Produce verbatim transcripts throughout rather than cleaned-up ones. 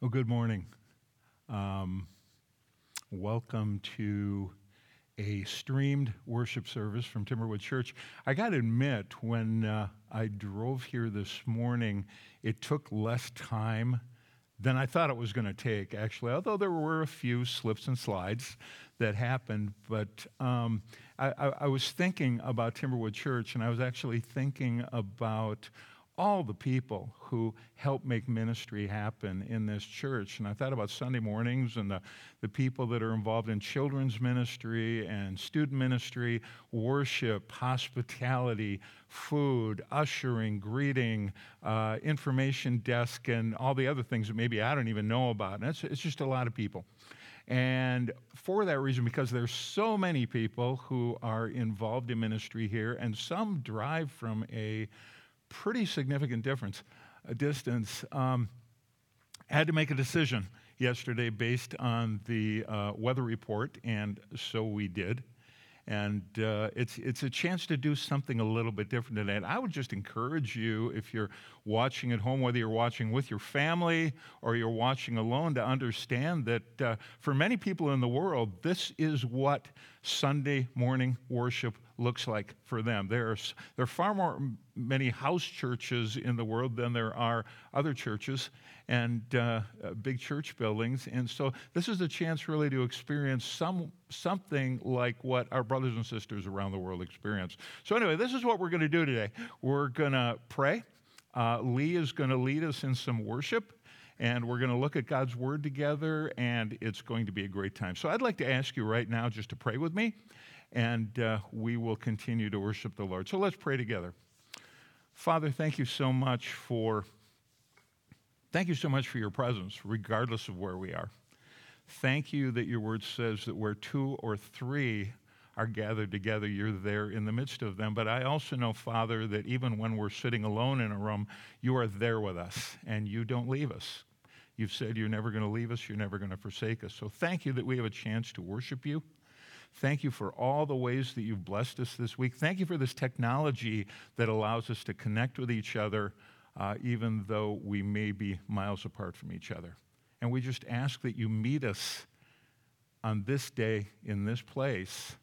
Well, good morning. Um, welcome to a streamed worship service from Timberwood Church. I got to admit, when uh, I drove here this morning, it took less time than I thought it was going to take, actually, although there were a few slips and slides that happened. But um, I, I, I was thinking about Timberwood Church, and I was actually thinking about all the people who help make ministry happen in this church. And I thought about Sunday mornings and the, the people that are involved in children's ministry and student ministry, worship, hospitality, food, ushering, greeting, uh, information desk, and all the other things that maybe I don't even know about. And it's, it's just a lot of people. And for that reason, because there's so many people who are involved in ministry here, and some drive from a pretty significant difference, a distance. Um, I had to make a decision yesterday based on the uh, weather report, and so we did. And uh, it's it's a chance to do something a little bit different today. And I would just encourage you, if you're watching at home, whether you're watching with your family or you're watching alone, to understand that uh, for many people in the world, this is what Sunday morning worship looks like for them. There's there are far more many house churches in the world than there are other churches and uh, uh, big church buildings. And so this is a chance really to experience some something like what our brothers and sisters around the world experience. So anyway, this is what we're going to do today. We're going to pray. Uh, Lee is going to lead us in some worship, and we're going to look at God's Word together, and it's going to be a great time. So I'd like to ask you right now just to pray with me, and uh, we will continue to worship the Lord. So let's pray together. Father, thank you so much for thank you so much for your presence, regardless of where we are. Thank you that your Word says that where two or three are gathered together, you're there in the midst of them. But I also know, Father, that even when we're sitting alone in a room, you are there with us, and you don't leave us. You've said you're never going to leave us, you're never going to forsake us. So thank you that we have a chance to worship you. Thank you for all the ways that you've blessed us this week. Thank you for this technology that allows us to connect with each other, uh, even though we may be miles apart from each other. And we just ask that you meet us on this day in this place.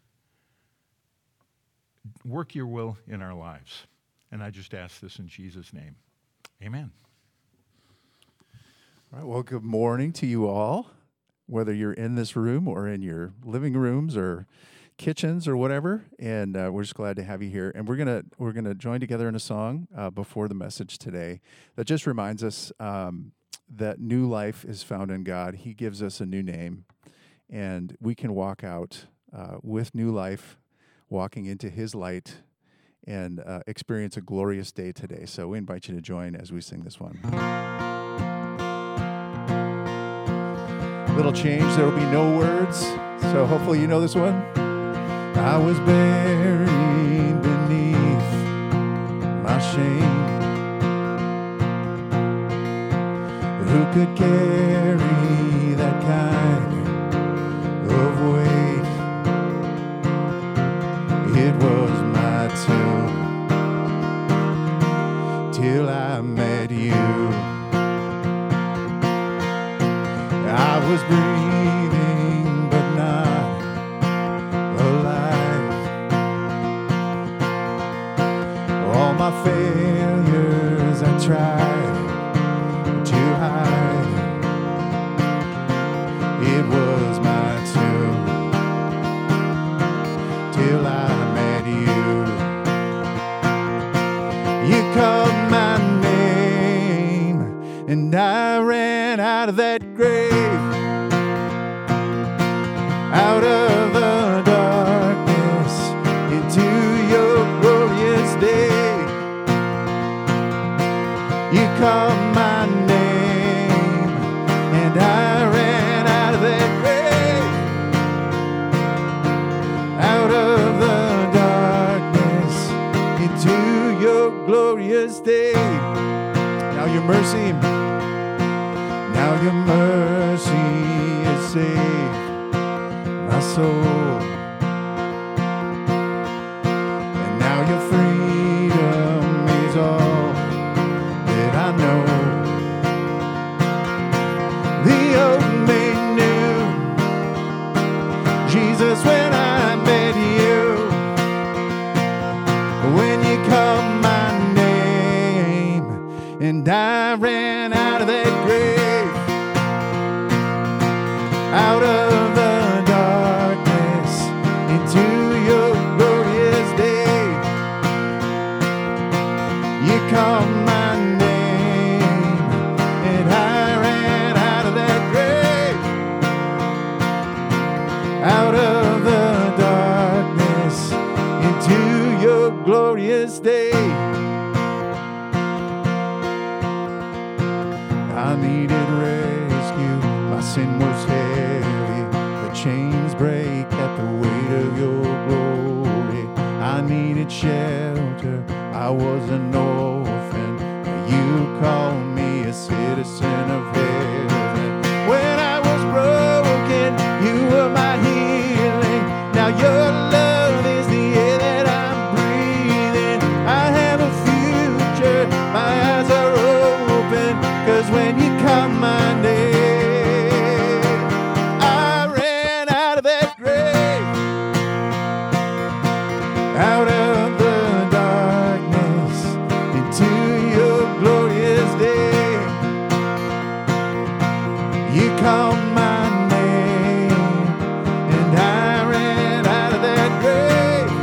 Work your will in our lives. And I just ask this in Jesus' name. Amen. All right, well, good morning to you all, whether you're in this room or in your living rooms or kitchens or whatever. And uh, we're just glad to have you here. And we're gonna we're gonna join together in a song uh, before the message today that just reminds us um, that new life is found in God. He gives us a new name, and we can walk out uh, with new life, walking into His light, and uh, experience a glorious day today. So we invite you to join as we sing this one. Little change, there will be no words, so hopefully you know this one. I was buried beneath my shame. Who could carry that kind of weight? It was my tomb till I met you. I was breathing but not alive. All my failures I tried to hide. It was my tomb till I met you. You called my name and I ran out of that grave, out of the darkness into your glorious day. You called my name and I ran out of that grave, out of the darkness into your glorious day. Now your mercy, now your mercy has saved my soul, and now your freedom is all that I know. Jesus, when I met you, when you called my name, and I ran out of that grave, out of the darkness, into your glorious day. You called my name, and I ran out of that grave, out of the darkness, into your glorious day. I needed rescue, my sin was heavy, the chains break at the weight of your glory. I needed shelter, I was an orphan, you called me a citizen of heaven. When I was broken, you were my healing. Now your love is the air that I'm breathing. I have a future, my eyes are open, 'cause when you call my name, I ran out of that grave, out of the darkness, into your glorious day. You called my name, and I ran out of that grave,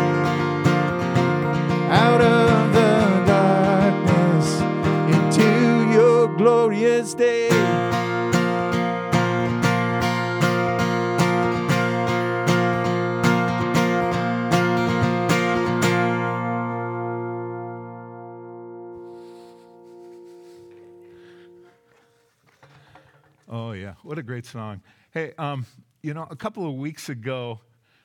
out of the darkness, into your glorious day. Oh, yeah. What a great song. Hey, um, you know, a couple of weeks ago,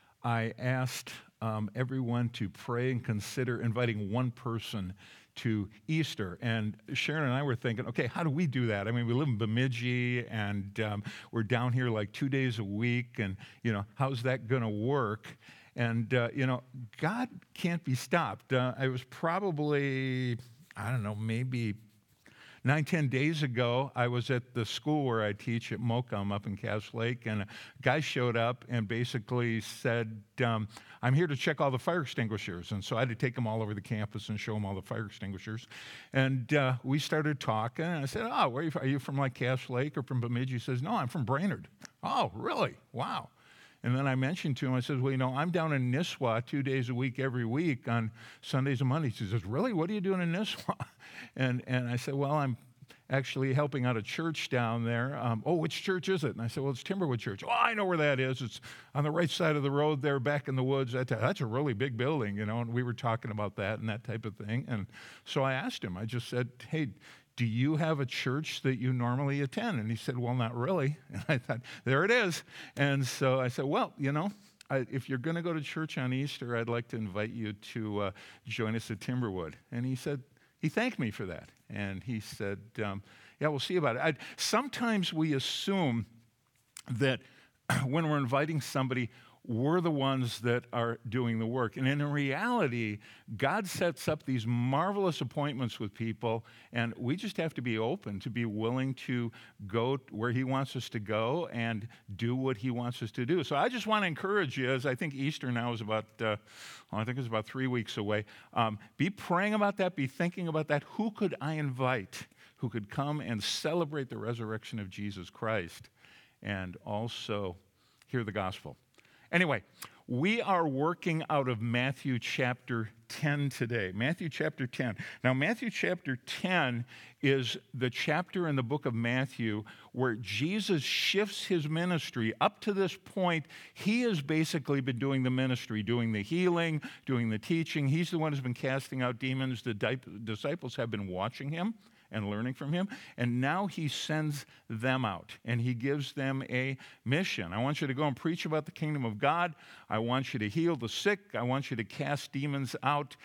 I asked um, everyone to pray and consider inviting one person to Easter. And Sharon and I were thinking, okay, how do we do that? I mean, we live in Bemidji, and um, we're down here like two days a week, and, you know, how's that going to work? And, uh, you know, God can't be stopped. Uh, I was probably, I don't know, maybe Nine, ten days ago, I was at the school where I teach at Mocum up in Cass Lake, and a guy showed up and basically said, um, I'm here to check all the fire extinguishers. And so I had to take him all over the campus and show him all the fire extinguishers. And uh, we started talking, and I said, oh, where are you from? Are you from like Cass Lake or from Bemidji? He says, no, I'm from Brainerd. Oh, really? Wow. And then I mentioned to him, I said, well, you know, I'm down in Nisswa two days a week every week on Sundays and Mondays. He says, really? What are you doing in Nisswa? And and I said, well, I'm actually helping out a church down there. Um, oh, which church is it? And I said, well, it's Timberwood Church. Oh, I know where that is. It's on the right side of the road there, back in the woods. That, that's a really big building, you know, and we were talking about that and that type of thing. And so I asked him, I just said, hey, do you have a church that you normally attend? And he said, well, not really. And I thought, there it is. And so I said, well, you know, I, if you're going to go to church on Easter, I'd like to invite you to uh, join us at Timberwood. And he said, he thanked me for that. And he said, um, yeah, we'll see about it. I, sometimes we assume that when we're inviting somebody, we're the ones that are doing the work. And in reality, God sets up these marvelous appointments with people, and we just have to be open, to be willing to go where he wants us to go and do what he wants us to do. So I just want to encourage you, as I think Easter now is about, uh, well, I think it's about three weeks away, um, be praying about that, be thinking about that. Who could I invite who could come and celebrate the resurrection of Jesus Christ and also hear the gospel? Anyway, we are working out of Matthew chapter ten today. Matthew chapter ten. Now, Matthew chapter ten is the chapter in the book of Matthew where Jesus shifts his ministry. Up to this point, he has basically been doing the ministry, doing the healing, doing the teaching. He's the one who's been casting out demons. The disciples have been watching him and learning from him. And now he sends them out, and he gives them a mission. I want you to go and preach about the kingdom of God. I want you to heal the sick. I want you to cast demons out.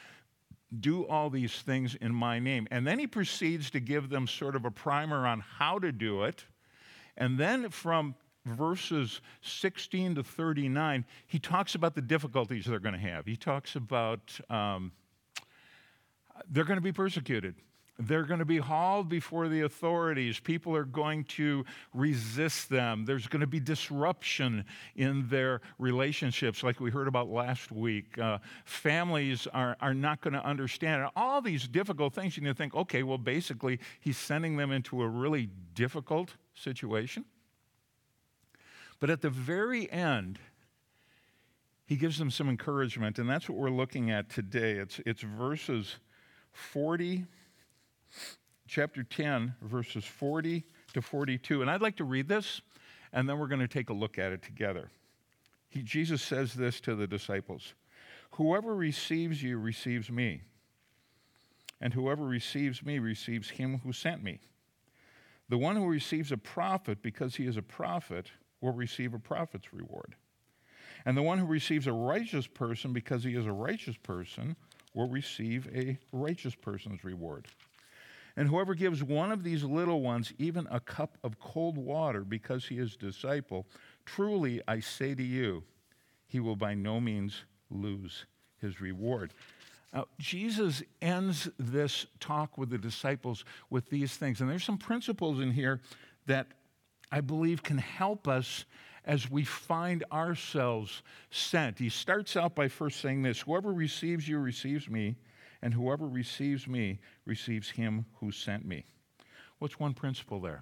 Do all these things in my name. And then he proceeds to give them sort of a primer on how to do it. And then from verses sixteen to thirty-nine, he talks about the difficulties they're going to have. He talks about um, they're going to be persecuted. They're going to be hauled before the authorities. People are going to resist them. There's going to be disruption in their relationships, like we heard about last week. Uh, families are, are not going to understand. And all these difficult things, you need to think, okay, well, basically, he's sending them into a really difficult situation. But at the very end, he gives them some encouragement, and that's what we're looking at today. It's, it's verses forty, chapter ten, verses forty to forty-two. And I'd like to read this, and then we're going to take a look at it together. He, Jesus says this to the disciples, "Whoever receives you receives me, and whoever receives me receives him who sent me. The one who receives a prophet because he is a prophet will receive a prophet's reward. And the one who receives a righteous person because he is a righteous person will receive a righteous person's reward. And whoever gives one of these little ones even a cup of cold water because he is a disciple, truly I say to you, he will by no means lose his reward." Now, Jesus ends this talk with the disciples with these things. And there's some principles in here that I believe can help us as we find ourselves sent. He starts out by first saying this, "Whoever receives you receives me, and whoever receives me receives him who sent me." What's one principle there?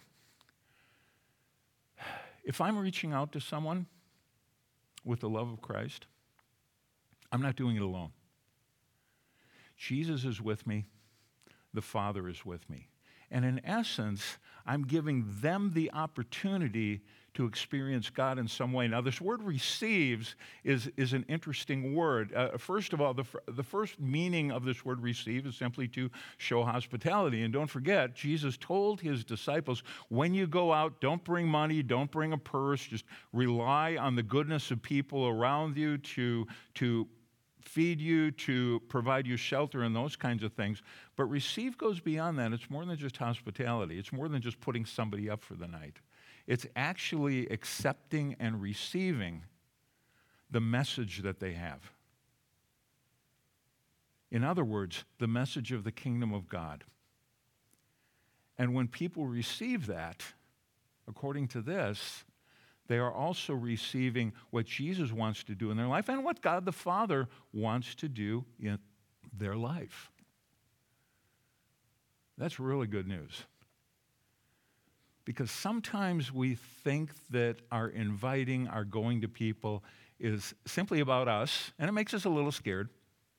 If I'm reaching out to someone with the love of Christ, I'm not doing it alone. Jesus is with me. The Father is with me. And in essence, I'm giving them the opportunity to experience God in some way. Now, this word receives is, is an interesting word. Uh, first of all, the, the first meaning of this word receive is simply to show hospitality. And don't forget, Jesus told his disciples, when you go out, don't bring money, don't bring a purse, just rely on the goodness of people around you to, to feed you, to provide you shelter and those kinds of things. But receive goes beyond that. It's more than just hospitality. It's more than just putting somebody up for the night. It's actually accepting and receiving the message that they have. In other words, the message of the kingdom of God. And when people receive that, according to this, they are also receiving what Jesus wants to do in their life and what God the Father wants to do in their life. That's really good news. Because sometimes we think that our inviting, our going to people is simply about us, and it makes us a little scared.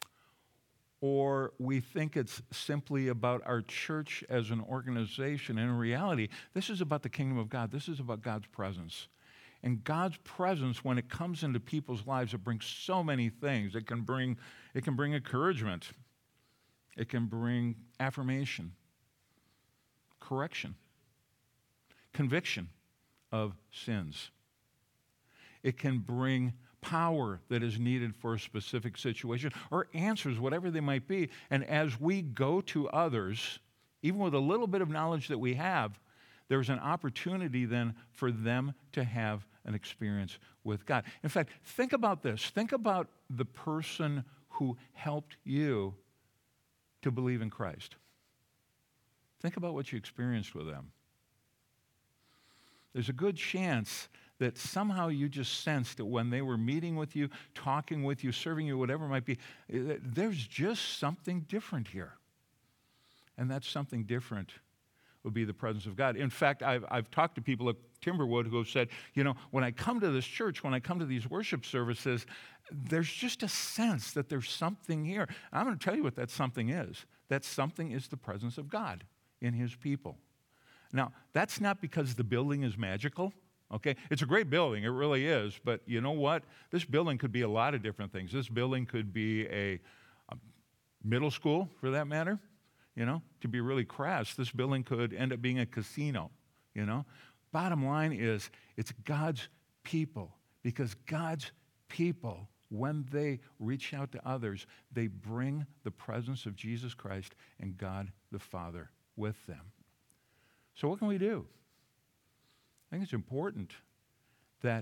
Or we think it's simply about our church as an organization. And in reality, this is about the kingdom of God. This is about God's presence. And God's presence, when it comes into people's lives, it brings so many things. It can bring, it can bring encouragement. It can bring affirmation, correction, conviction of sins. It can bring power that is needed for a specific situation or answers, whatever they might be. And as we go to others, even with a little bit of knowledge that we have, there's an opportunity then for them to have an experience with God. In fact, think about this. Think about the person who helped you to believe in Christ. Think about what you experienced with them. There's a good chance that somehow you just sensed that when they were meeting with you, talking with you, serving you, whatever it might be, there's just something different here. And that something different would be the presence of God. In fact, I've, I've talked to people at Timberwood who have said, you know, when I come to this church, when I come to these worship services, there's just a sense that there's something here. And I'm going to tell you what that something is. That something is the presence of God in his people. Now, that's not because the building is magical, okay? It's a great building, it really is, but you know what? This building could be a lot of different things. This building could be a, a middle school, for that matter. You know, to be really crass, this building could end up being a casino, you know. Bottom line is, it's God's people, because God's people, when they reach out to others, they bring the presence of Jesus Christ and God the Father with them. So what can we do? I think it's important that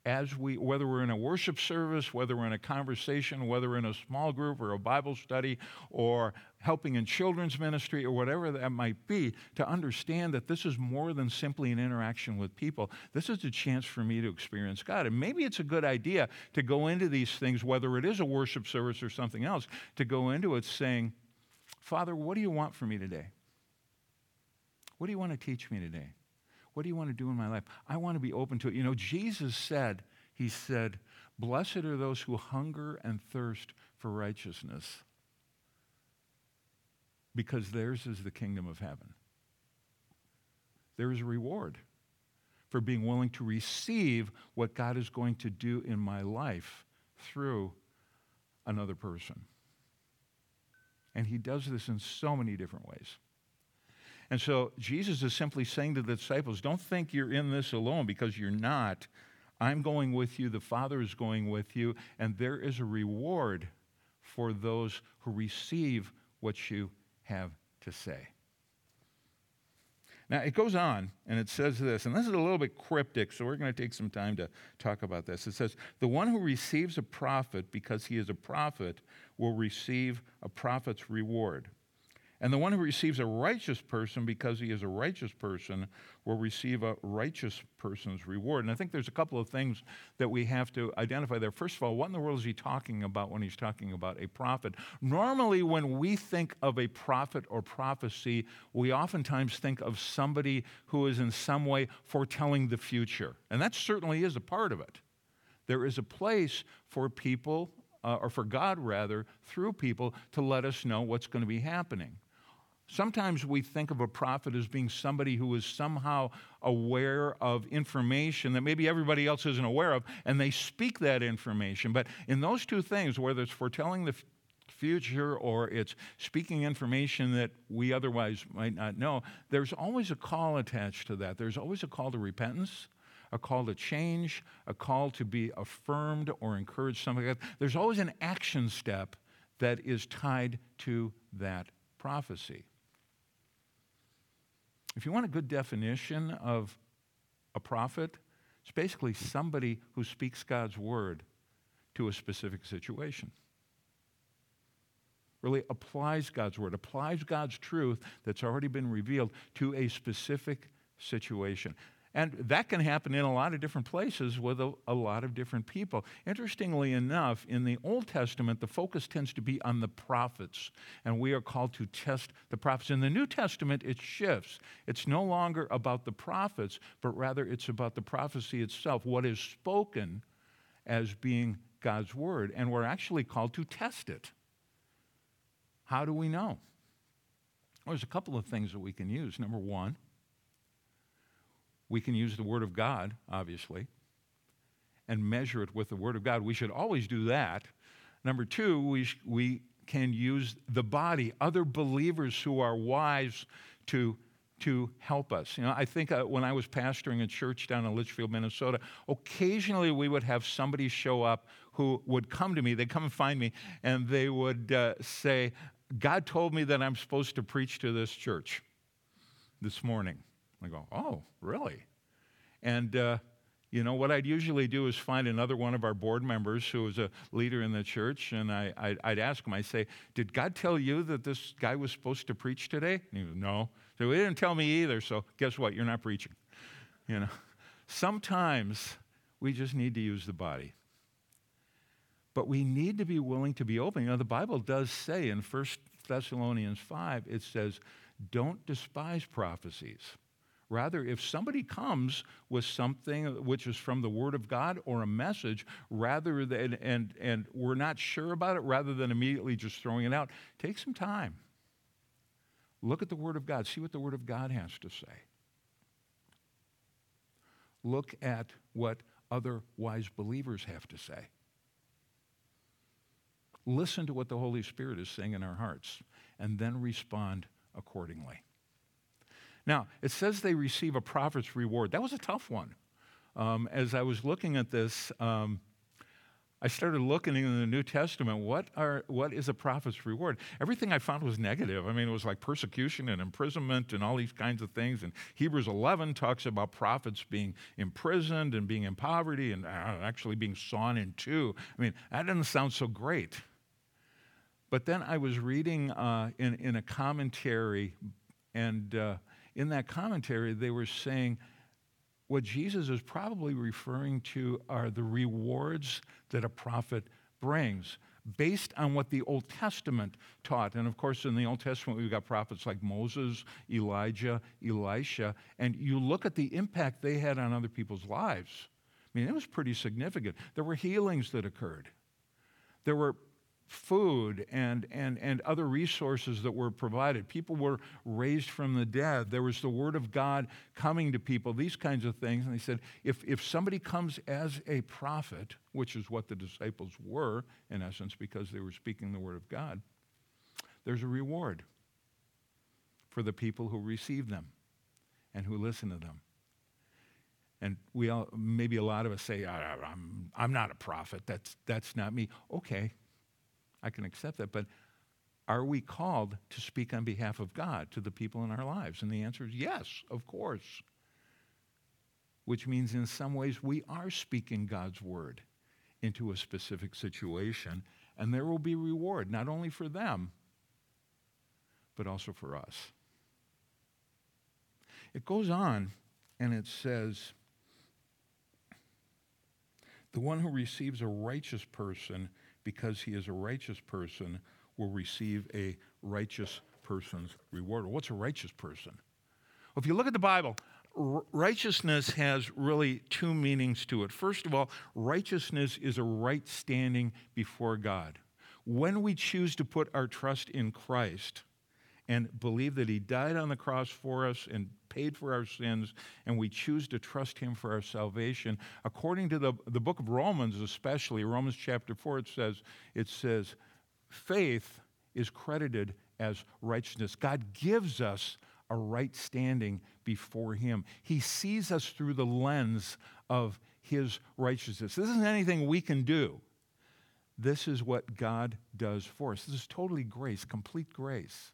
as we, whether we're in a worship service, whether we're in a conversation, whether we're in a small group or a Bible study or helping in children's ministry or whatever that might be, to understand that this is more than simply an interaction with people. This is a chance for me to experience God. And maybe it's a good idea to go into these things, whether it is a worship service or something else, to go into it saying, Father, what do you want from me today? What do you want to teach me today? What do you want to do in my life? I want to be open to it. You know, Jesus said, he said, blessed are those who hunger and thirst for righteousness, because theirs is the kingdom of heaven. There is a reward for being willing to receive what God is going to do in my life through another person. And he does this in so many different ways. And so Jesus is simply saying to the disciples, don't think you're in this alone, because you're not. I'm going with you. The Father is going with you. And there is a reward for those who receive what you have to say. Now, it goes on, and it says this, and this is a little bit cryptic, so we're going to take some time to talk about this. It says, the one who receives a prophet because he is a prophet will receive a prophet's reward. And the one who receives a righteous person because he is a righteous person will receive a righteous person's reward. And I think there's a couple of things that we have to identify there. First of all, what in the world is he talking about when he's talking about a prophet? Normally, when we think of a prophet or prophecy, we oftentimes think of somebody who is in some way foretelling the future. And that certainly is a part of it. There is a place for people, uh, or for God rather, through people to let us know what's going to be happening. Sometimes we think of a prophet as being somebody who is somehow aware of information that maybe everybody else isn't aware of, and they speak that information. But in those two things, whether it's foretelling the f- future or it's speaking information that we otherwise might not know, there's always a call attached to that. There's always a call to repentance, a call to change, a call to be affirmed or encouraged, something like that. There's always an action step that is tied to that prophecy. If you want a good definition of a prophet, it's basically somebody who speaks God's word to a specific situation. Really applies God's word, applies God's truth that's already been revealed to a specific situation. And that can happen in a lot of different places with a, a lot of different people. Interestingly enough, in the Old Testament, the focus tends to be on the prophets, and we are called to test the prophets. In the New Testament, it shifts. It's no longer about the prophets, but rather it's about the prophecy itself, what is spoken as being God's word, and we're actually called to test it. How do we know? Well, there's a couple of things that we can use. Number one, we can use the Word of God, obviously, and measure it with the Word of God. We should always do that. Number two, we, sh- we can use the body, other believers who are wise to, to help us. You know, I think uh, when I was pastoring a church down in Litchfield, Minnesota, occasionally we would have somebody show up who would come to me. They'd come and find me, and they would uh, say, God told me that I'm supposed to preach to this church this morning. I go, oh, really? And, uh, you know, what I'd usually do is find another one of our board members who was a leader in the church, and I, I'd, I'd ask him, I'd say, did God tell you that this guy was supposed to preach today? And he goes, no. So he didn't tell me either, so guess what? You're not preaching. You know, sometimes we just need to use the body. But we need to be willing to be open. You know, the Bible does say in First Thessalonians five, it says, don't despise prophecies. Rather, if somebody comes with something which is from the Word of God or a message, rather than, and, and we're not sure about it, rather than immediately just throwing it out, take some time. Look at the Word of God. See what the Word of God has to say. Look at what other wise believers have to say. Listen to what the Holy Spirit is saying in our hearts, and then respond accordingly. Now, it says they receive a prophet's reward. That was a tough one. Um, as I was looking at this, um, I started looking in the New Testament, what are what is a prophet's reward? Everything I found was negative. I mean, it was like persecution and imprisonment and all these kinds of things. And Hebrews eleven talks about prophets being imprisoned and being in poverty and uh, actually being sawn in two. I mean, that doesn't sound so great. But then I was reading uh, in, in a commentary, and uh, in that commentary, they were saying, what Jesus is probably referring to are the rewards that a prophet brings based on what the Old Testament taught. And of course, in the Old Testament, we've got prophets like Moses, Elijah, Elisha, and you look at the impact they had on other people's lives. I mean, it was pretty significant. There were healings that occurred. There were food and, and, and other resources that were provided. People were raised from the dead. There was the word of God coming to people, these kinds of things. And they said, if, if somebody comes as a prophet, which is what the disciples were, in essence, because they were speaking the word of God, there's a reward for the people who receive them and who listen to them. And we all, maybe a lot of us say, I'm, I'm not a prophet. That's, that's not me. Okay. I can accept that, but are we called to speak on behalf of God to the people in our lives? And the answer is yes, of course. Which means in some ways we are speaking God's word into a specific situation, and there will be reward, not only for them, but also for us. It goes on, and it says, the one who receives a righteous person because he is a righteous person, will receive a righteous person's reward. Well, what's a righteous person? Well, if you look at the Bible, r- righteousness has really two meanings to it. First of all, righteousness is a right standing before God. When we choose to put our trust in Christ and believe that he died on the cross for us and paid for our sins, and we choose to trust him for our salvation, according to the, the book of Romans especially, Romans chapter four, it says, it says, faith is credited as righteousness. God gives us a right standing before him. He sees us through the lens of his righteousness. This isn't anything we can do. This is what God does for us. This is totally grace, complete grace.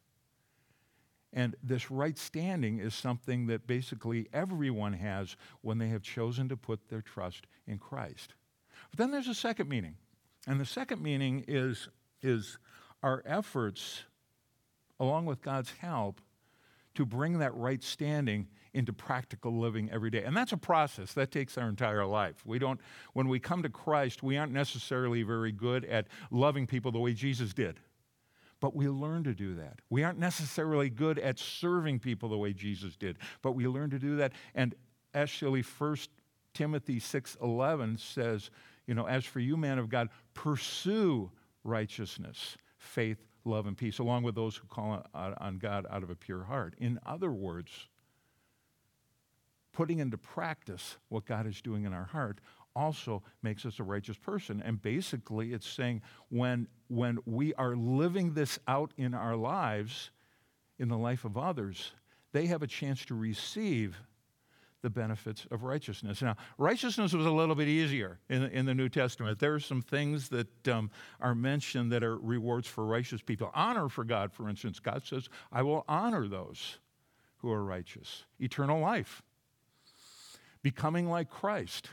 And this right standing is something that basically everyone has when they have chosen to put their trust in Christ. But then there's a second meaning. And the second meaning is, is our efforts, along with God's help, to bring that right standing into practical living every day. And that's a process. That takes our entire life. We don't, when we come to Christ, we aren't necessarily very good at loving people the way Jesus did. But we learn to do that. We aren't necessarily good at serving people the way Jesus did, but we learn to do that. And actually, First Timothy six eleven says, you know, as for you, man of God, pursue righteousness, faith, love, and peace, along with those who call on God out of a pure heart. In other words, putting into practice what God is doing in our heart also makes us a righteous person. And basically, it's saying when, when we are living this out in our lives, in the life of others, they have a chance to receive the benefits of righteousness. Now, righteousness was a little bit easier in, in the New Testament. There are some things that um, are mentioned that are rewards for righteous people. Honor for God, for instance. God says, I will honor those who are righteous. Eternal life. Becoming like Christ.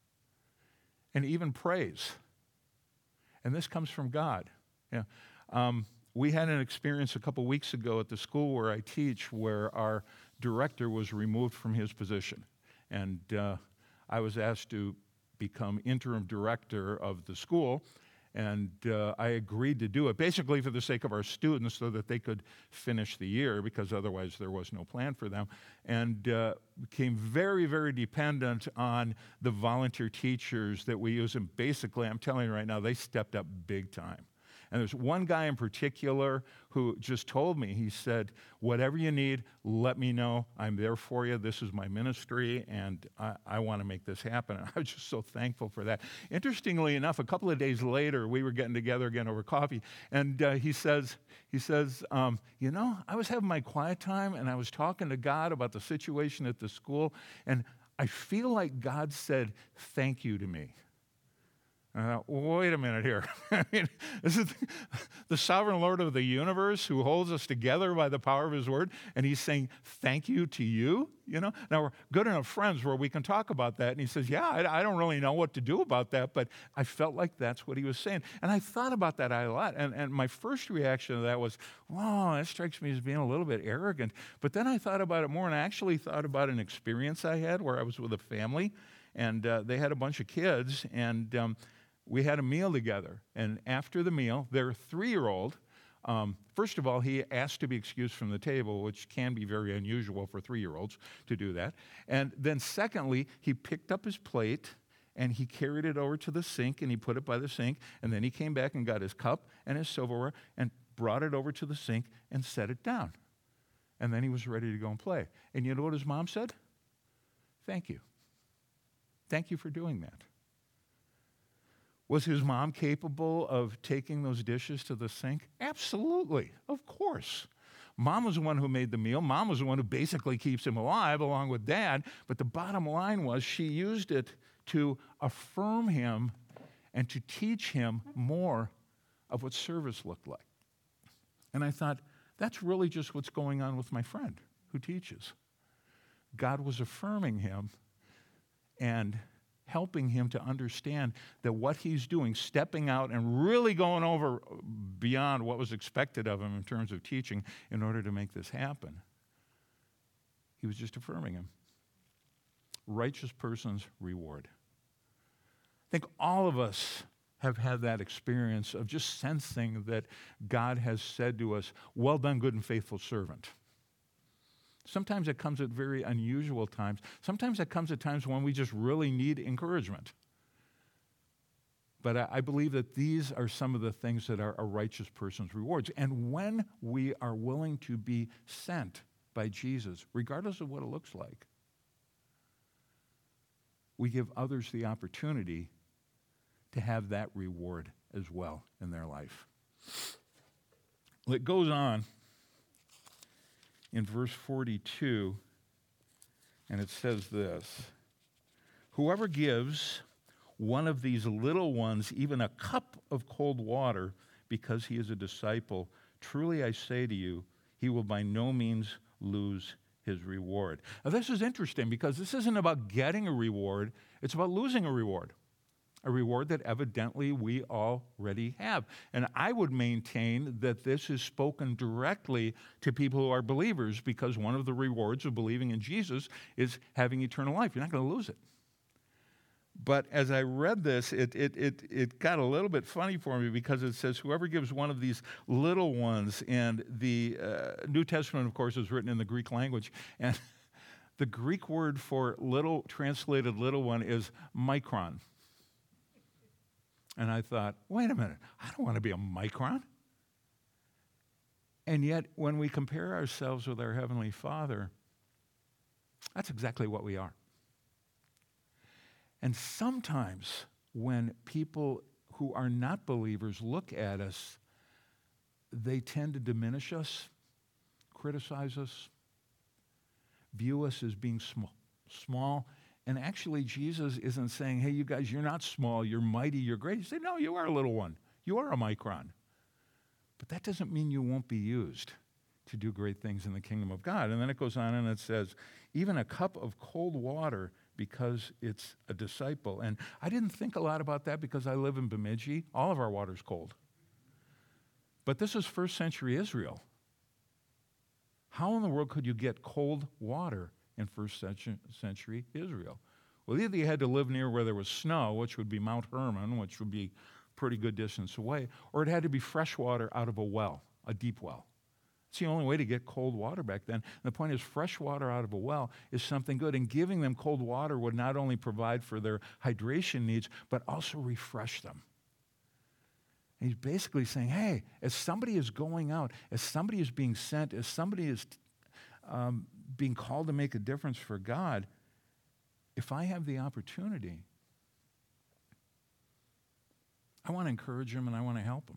And even praise. And this comes from God. Yeah. Um, we had an experience a couple weeks ago at the school where I teach where our director was removed from his position. And uh, I was asked to become interim director of the school. And uh, I agreed to do it, basically for the sake of our students so that they could finish the year, because otherwise there was no plan for them. And uh, became very, very dependent on the volunteer teachers that we use. And basically, I'm telling you right now, they stepped up big time. And there's one guy in particular who just told me, he said, whatever you need, let me know. I'm there for you. This is my ministry, and I, I want to make this happen. And I was just so thankful for that. Interestingly enough, a couple of days later, we were getting together again over coffee, and uh, he says, he says, um, you know, I was having my quiet time, and I was talking to God about the situation at the school, and I feel like God said thank you to me. Uh, wait a minute here. I mean, this is the sovereign Lord of the universe who holds us together by the power of his word, and he's saying thank you to you, you know? Now, we're good enough friends where we can talk about that, and he says, yeah, I, I don't really know what to do about that, but I felt like that's what he was saying. And I thought about that a lot, and, and my first reaction to that was, wow, that strikes me as being a little bit arrogant. But then I thought about it more, and I actually thought about an experience I had where I was with a family, and uh, they had a bunch of kids, and um, we had a meal together, and after the meal, their three-year-old, um, first of all, he asked to be excused from the table, which can be very unusual for three-year-olds to do that. And then secondly, he picked up his plate, and he carried it over to the sink, and he put it by the sink, and then he came back and got his cup and his silverware and brought it over to the sink and set it down. And then he was ready to go and play. And you know what his mom said? Thank you. Thank you for doing that. Was his mom capable of taking those dishes to the sink? Absolutely, of course. Mom was the one who made the meal. Mom was the one who basically keeps him alive along with Dad. But the bottom line was she used it to affirm him and to teach him more of what service looked like. And I thought, that's really just what's going on with my friend who teaches. God was affirming him and helping him to understand that what he's doing, stepping out and really going over beyond what was expected of him in terms of teaching in order to make this happen, he was just affirming him. Righteous person's reward. I think all of us have had that experience of just sensing that God has said to us, well done, good and faithful servant. Sometimes it comes at very unusual times. Sometimes it comes at times when we just really need encouragement. But I, I believe that these are some of the things that are a righteous person's rewards. And when we are willing to be sent by Jesus, regardless of what it looks like, we give others the opportunity to have that reward as well in their life. Well, it goes on in verse forty-two, and it says this, whoever gives one of these little ones even a cup of cold water because he is a disciple, truly I say to you, he will by no means lose his reward. Now this is interesting because this isn't about getting a reward, it's about losing a reward. A reward that evidently we already have. And I would maintain that this is spoken directly to people who are believers because one of the rewards of believing in Jesus is having eternal life. You're not going to lose it. But as I read this, it, it, it, it got a little bit funny for me because it says, whoever gives one of these little ones, and the uh, New Testament, of course, is written in the Greek language, and the Greek word for little, translated little one, is micron. And I thought, wait a minute, I don't want to be a micron. And yet, when we compare ourselves with our Heavenly Father, that's exactly what we are. And sometimes when people who are not believers look at us, they tend to diminish us, criticize us, view us as being small, small. And actually, Jesus isn't saying, hey, you guys, you're not small, you're mighty, you're great. He said, no, you are a little one. You are a micron. But that doesn't mean you won't be used to do great things in the kingdom of God. And then it goes on and it says, even a cup of cold water because it's a disciple. And I didn't think a lot about that because I live in Bemidji. All of our water's cold. But this is first century Israel. How in the world could you get cold water in first century Israel? Well, either you had to live near where there was snow, which would be Mount Hermon, which would be a pretty good distance away, or it had to be fresh water out of a well, a deep well. It's the only way to get cold water back then. And the point is, fresh water out of a well is something good, and giving them cold water would not only provide for their hydration needs, but also refresh them. And he's basically saying, hey, as somebody is going out, as somebody is being sent, as somebody is um, being called to make a difference for God, if I have the opportunity, I want to encourage them and I want to help them.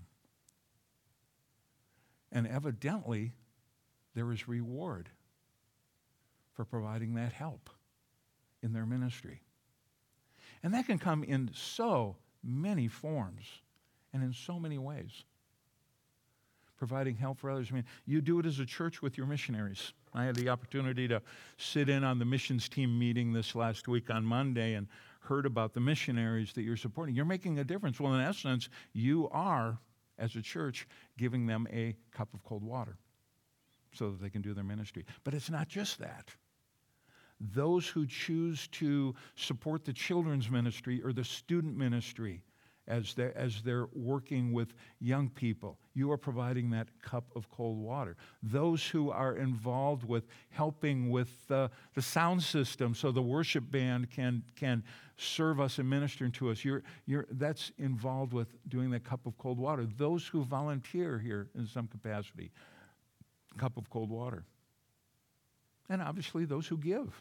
And evidently, there is reward for providing that help in their ministry. And that can come in so many forms and in so many ways. Providing help for others. I mean, you do it as a church with your missionaries. I had the opportunity to sit in on the missions team meeting this last week on Monday and heard about the missionaries that you're supporting. You're making a difference. Well, in essence, you are, as a church, giving them a cup of cold water so that they can do their ministry. But it's not just that. Those who choose to support the children's ministry or the student ministry as they're, as they're working with young people, you are providing that cup of cold water. Those who are involved with helping with uh, the sound system so the worship band can can serve us and minister to us, you're, you're, that's involved with doing that cup of cold water. Those who volunteer here in some capacity, cup of cold water. And obviously those who give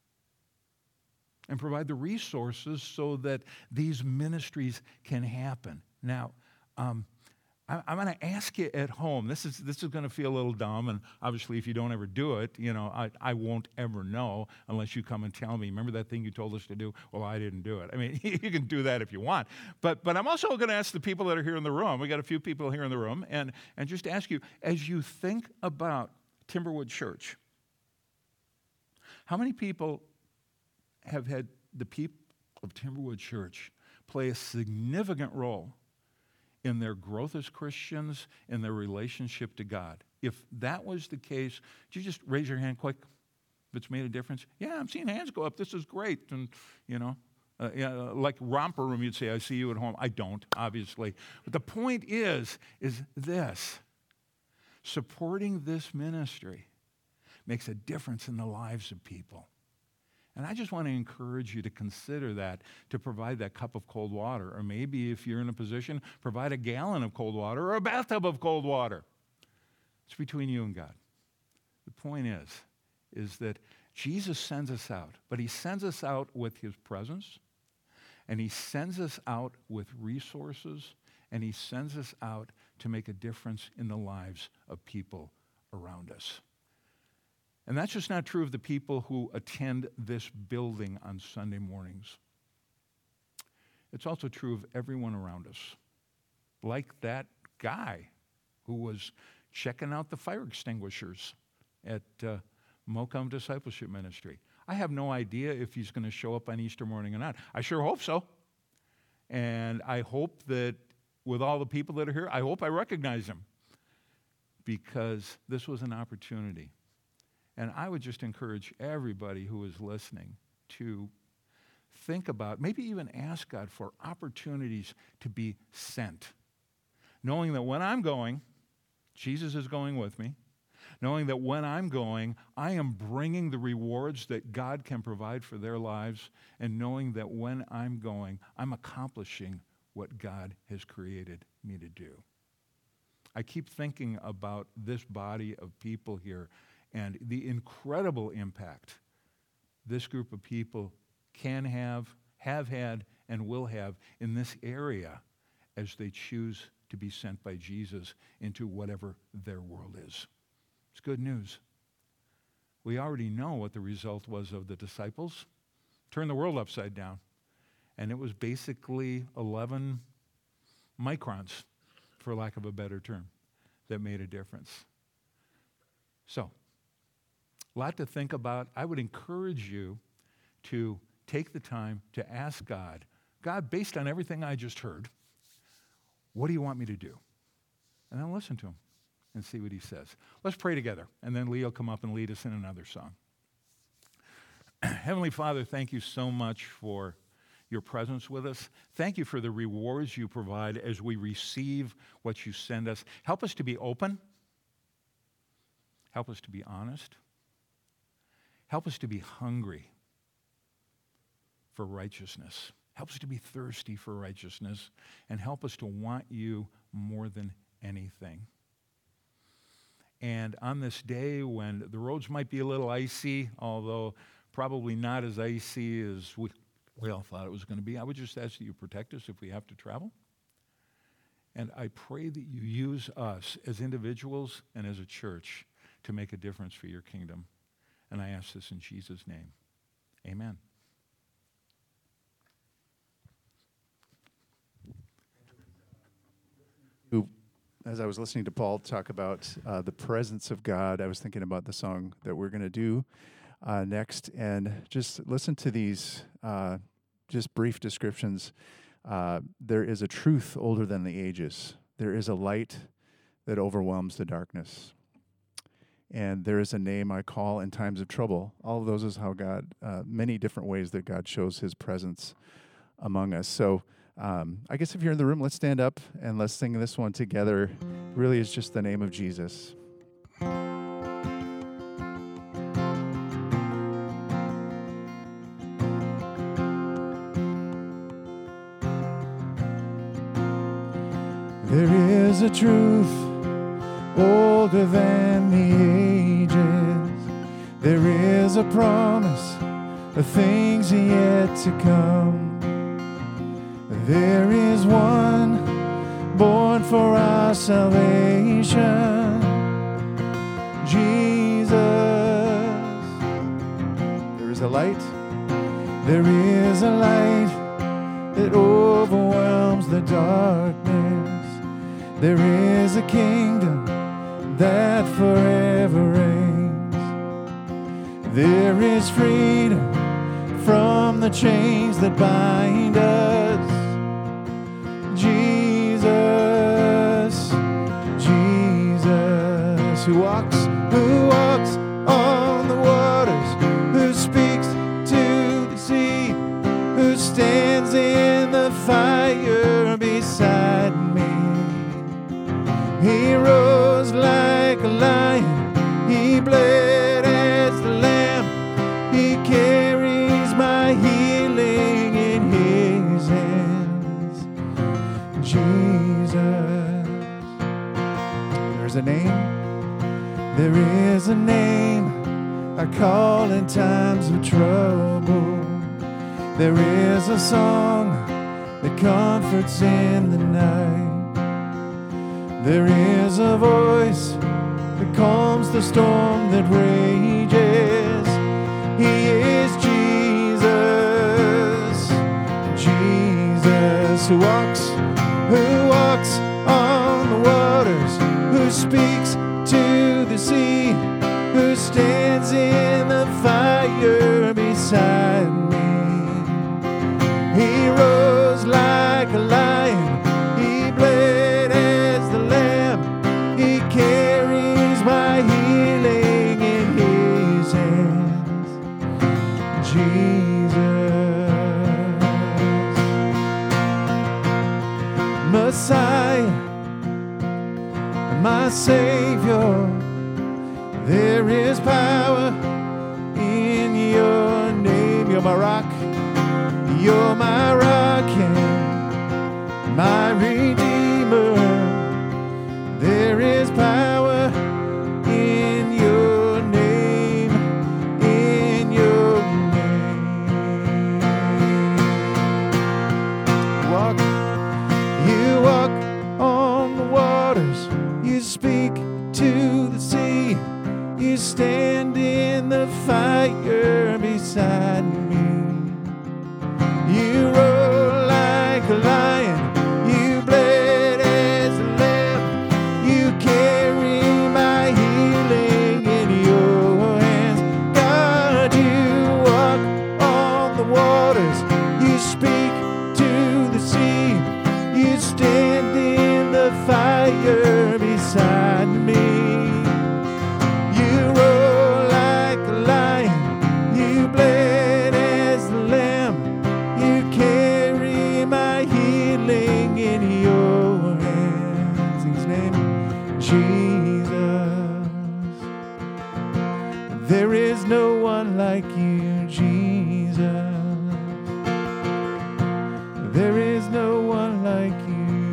and provide the resources so that these ministries can happen. Now, um, I, I'm going to ask you at home. This is this is going to feel a little dumb, and obviously, if you don't ever do it, you know, I, I won't ever know unless you come and tell me. Remember that thing you told us to do? Well, I didn't do it. I mean, you can do that if you want, but but I'm also going to ask the people that are here in the room. We got a few people here in the room, and and just ask you, as you think about Timberwood Church, how many people have had the people of Timberwood Church play a significant role in their growth as Christians, in their relationship to God? If that was the case, would you just raise your hand quick if it's made a difference? Yeah, I'm seeing hands go up. This is great. And, you know, uh, yeah, like romper room, you'd say, I see you at home. I don't, obviously. But the point is, is this. Supporting this ministry makes a difference in the lives of people. And I just want to encourage you to consider that, to provide that cup of cold water. Or maybe if you're in a position, provide a gallon of cold water or a bathtub of cold water. It's between you and God. The point is, is that Jesus sends us out, but he sends us out with his presence, and he sends us out with resources, and he sends us out to make a difference in the lives of people around us. And that's just not true of the people who attend this building on Sunday mornings. It's also true of everyone around us. Like that guy who was checking out the fire extinguishers at uh, Mocom Discipleship Ministry. I have no idea if he's going to show up on Easter morning or not. I sure hope so. And I hope that with all the people that are here, I hope I recognize him, because this was an opportunity. And I would just encourage everybody who is listening to think about, maybe even ask God for opportunities to be sent. Knowing that when I'm going, Jesus is going with me. Knowing that when I'm going, I am bringing the rewards that God can provide for their lives. And knowing that when I'm going, I'm accomplishing what God has created me to do. I keep thinking about this body of people here and the incredible impact this group of people can have, have had, and will have in this area as they choose to be sent by Jesus into whatever their world is. It's good news. We already know what the result was of the disciples. Turned the world upside down. And it was basically eleven microns, for lack of a better term, that made a difference. So, a lot to think about. I would encourage you to take the time to ask God, God, based on everything I just heard, what do you want me to do? And then listen to him and see what he says. Let's pray together, and then Lee will come up and lead us in another song. Heavenly Father, thank you so much for your presence with us. Thank you for the rewards you provide as we receive what you send us. Help us to be open. Help us to be honest. Help us to be hungry for righteousness. Help us to be thirsty for righteousness, and help us to want you more than anything. And on this day when the roads might be a little icy, although probably not as icy as we, we all thought it was going to be, I would just ask that you protect us if we have to travel. And I pray that you use us as individuals and as a church to make a difference for your kingdom. And I ask this in Jesus' name. Amen. as I was listening to Paul talk about uh, the presence of God, I was thinking about the song that we're going to do uh, next, and just listen to these uh, just brief descriptions. Uh, there is a truth older than the ages. There is a light that overwhelms the darkness. And there is a name I call in times of trouble. All of those is how God, uh, many different ways that God shows his presence among us. So um, I guess if you're in the room, let's stand up and let's sing this one together. It really is just the name of Jesus. There is a truth older than the ages. There is a promise of things yet to come. There is one born for our salvation, Jesus. There is a light. There is a light that overwhelms the darkness. There is a kingdom that forever reigns. There is freedom from the chains that bind us. Jesus, Jesus, who walks, who walks on the waters, who speaks to the sea, who stands in the fire beside me. He rose like a lion, he bled as the lamb, he carries my healing in his hands. Jesus. There's a name, there is a name I call in times of trouble. There is a song that comforts in the night. There is a voice that calms the storm that rages. He is Jesus, Jesus, who walks, who walks on the waters, who speaks to the sea, who stands in the fire beside me. He rose like a lion, he bled as the lamb, he carries my healing in his hands. Jesus, Messiah, my Savior, there is power in your name. You're my rock, you're my rock and my Redeemer. There is power in your name, in your name. Walk, you walk on the waters, you speak to the sea, you stand in the fire beside me. You roar like a lion, you bled as a lamb, you carry my healing in your hands. God, you walk on the waters, you speak to the sea, you stand in the fire beside me. You roar like a lion, you bled as the lamb, you carry my healing in your hands. In his name, Jesus. There is no one like you, Jesus. There is no one like you.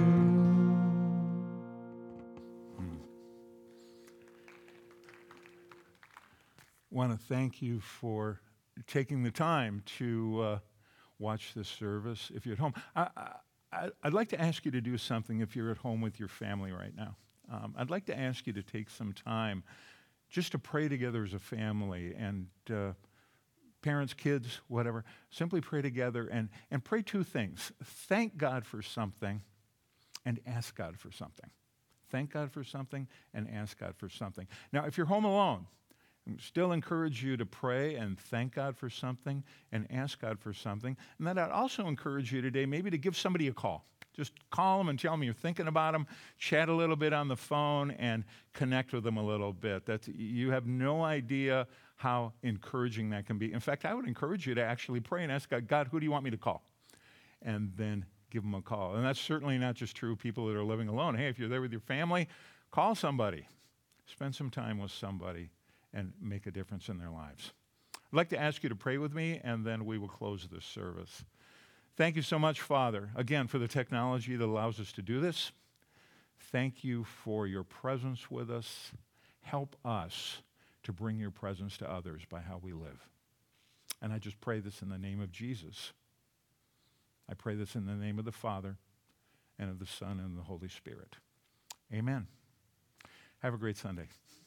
Want to thank you for taking the time to uh, watch this service. If you're at home, I, I, I'd like to ask you to do something if you're at home with your family right now. Um, I'd like to ask you to take some time just to pray together as a family, and uh, parents, kids, whatever, simply pray together and, and pray two things. Thank God for something and ask God for something. Thank God for something and ask God for something. Now, if you're home alone, I still encourage you to pray and thank God for something and ask God for something. And then I'd also encourage you today maybe to give somebody a call. Just call them and tell them you're thinking about them, chat a little bit on the phone, and connect with them a little bit. That's, you have no idea how encouraging that can be. In fact, I would encourage you to actually pray and ask God, God, who do you want me to call? And then give them a call. And that's certainly not just true of people that are living alone. Hey, if you're there with your family, call somebody. Spend some time with somebody and make a difference in their lives. I'd like to ask you to pray with me, and then we will close this service. Thank you so much, Father, again, for the technology that allows us to do this. Thank you for your presence with us. Help us to bring your presence to others by how we live. And I just pray this in the name of Jesus. I pray this in the name of the Father, and of the Son, and the Holy Spirit. Amen. Have a great Sunday.